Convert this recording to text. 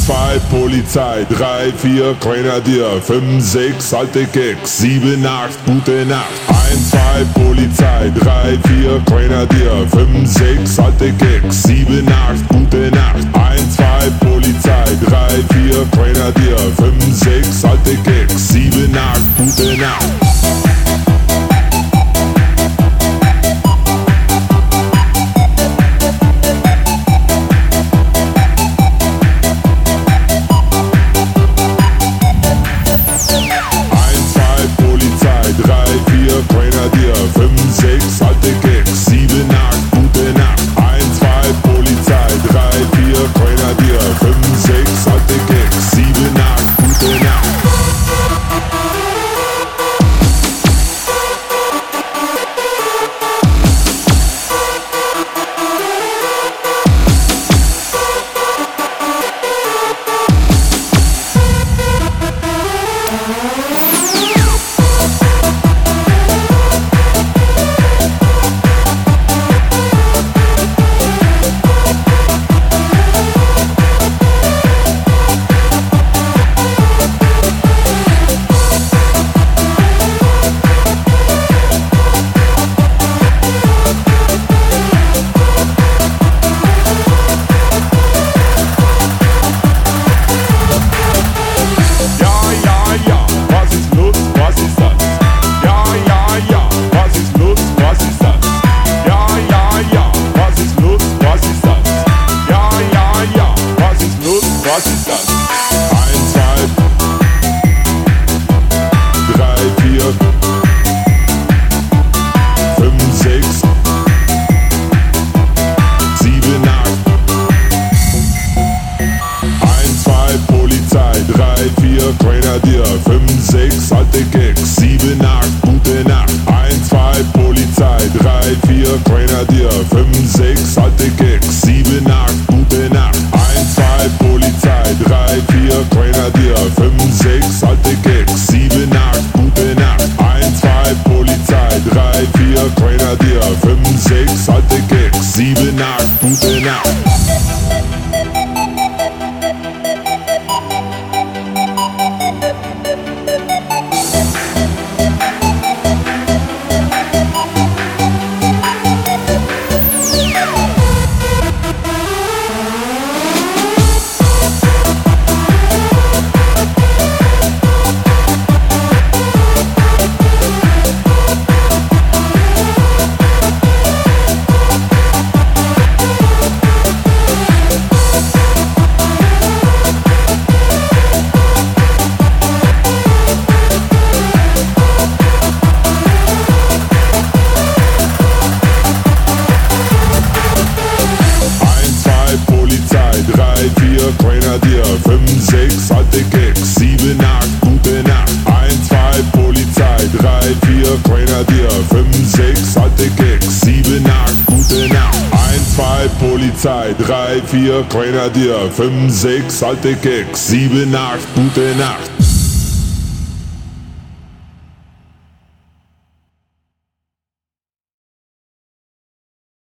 2 Polizei, 3, 4 Grenadier, 5, 6 alte Gags, 7, 8 gute Nacht. 1, 2 Polizei, 3, 4 Grenadier, 5, 6 alte Gags, 7, 8 gute Nacht. 1, 2 Polizei, 3, 4 Grenadier, 5, 6 alte Gags, 7, 8 gute Nacht. Grenadier, 5, 6 alte Gags, 7, 8 gute Nacht. 1, 2 Polizei, 3, 4 Grenadier, 5, 6 alte Gags, 7, 8 gute Nacht. Was ist das? 1, 2, 3, 4, 5, 6, 7, 8. 1, 2 Polizei, 3, 4 Grenadier, 5, 6 alte Gags, 7, 8 gute Nacht. 1, 2 Polizei, 3, 4 Grenadier, 5, 6 alte Gags, 7, 8 gute Nacht. 1, 2 Polizei, 3, 4 Grenadier, 5, 6 alte Gags, 7, 8 gute Nacht. 1, 2 Polizei, 3, 4 Grenadier, 5, 6 alte Gags, 7, 8 gute Nacht. Polizei, 3, 4 Grenadier, 5, 6 alte Gags, 7, 8 gute Nacht. 1, 2 Polizei, 3, 4 Grenadier, 5, 6 alte Gags, 7, 8 gute Nacht. 1, 2 Polizei, 3, 4 Grenadier, 5, 6 alte Gags, 7, 8 gute Nacht.